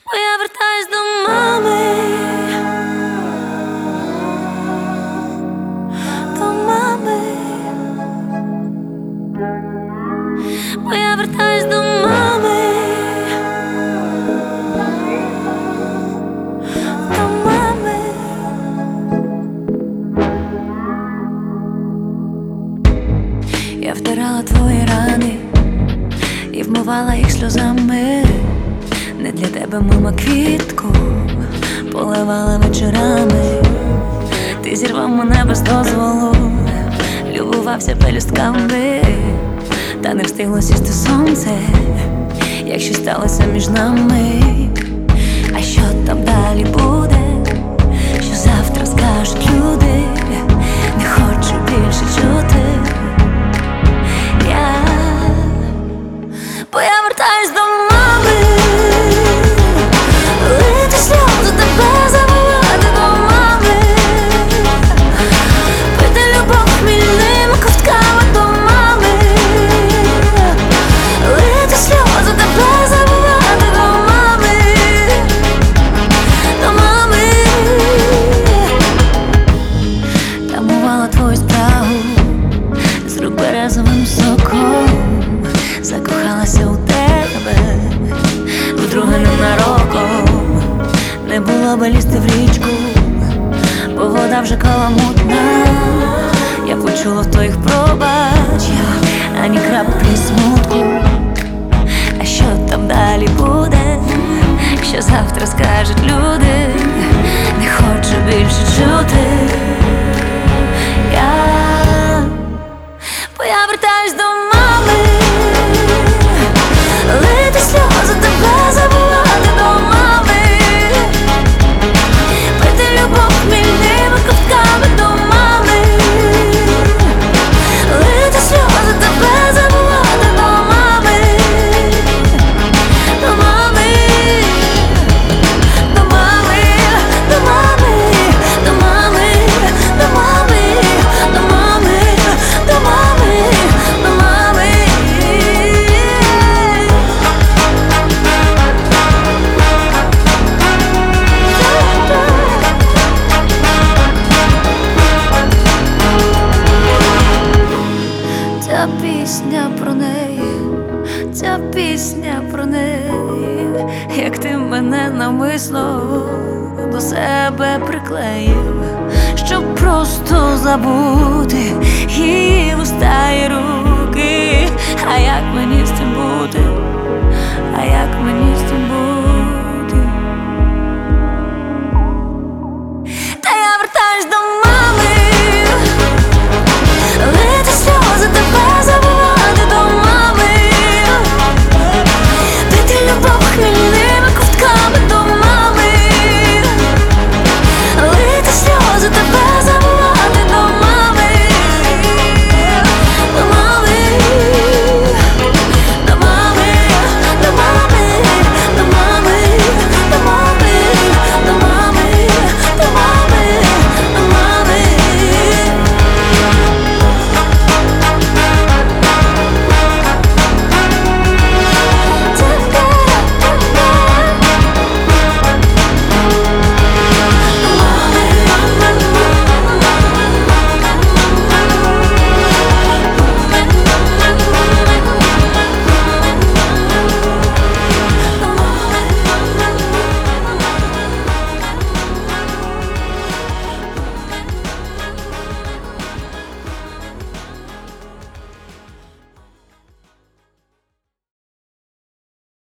бо я вертаюсь до мами, до мами, бо я вертаюсь до мами, до мами. Я втирала твої рани і вмивала їх сльозами. Не для тебе, мама, квітку поливала вечорами. Ти зірвав мене без дозволу, любувався пелюстками, та не встигло сісти сонце, як щось сталося між нами. А що там далі буде? Що завтра скажуть люди? Не хочу більше чути. Бо я вертаюсь до мами, лити сльози, тебе забувати до мами, пити любов хмільними ковтками до мами, лити сльози, тебе забувати до мами, до мами. Тамувала твою спрагу з рук березовим соком, закохалася у тебе вдруге ненароком. Не було би лізти в річку, бо вода вже каламутна. Я почула в твоїх пробачах ані краплі смутку. А що там далі буде? Що завтра скажуть люди? Не хочу більше чути. Бо я вертаюсь до мами, лити сльози, тебе забувати до мами, пити любов хмільними ковтками до мами, лити сльози, тебе забувати до мами, до мами, до мами, до мами, до мами, до мами, до мами, до мами, до мами. Ця пісня про неї, ця пісня про неї, як ти мене навмисно до себе приклеїв, щоб просто забути її уста і руки. А як мені з цим бути? А як мені